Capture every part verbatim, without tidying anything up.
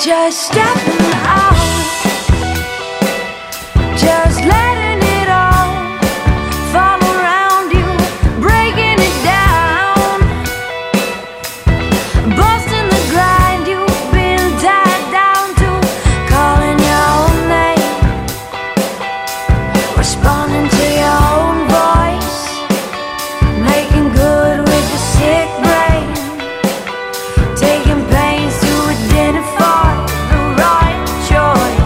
Just stepping out, just letting it all fall around you, breaking it down, busting the grind you've been tied down to, calling your own name, responding to your own voice, making good with the sick brain, taking pains to identify the right choice.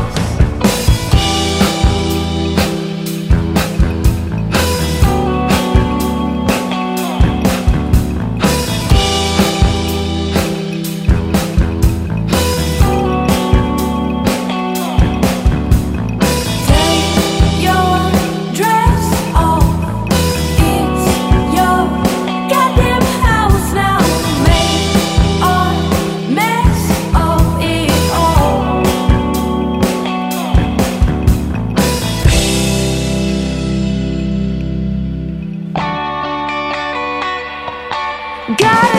Take your dress off, it's your goddamn house now. Make a mess of it all. Got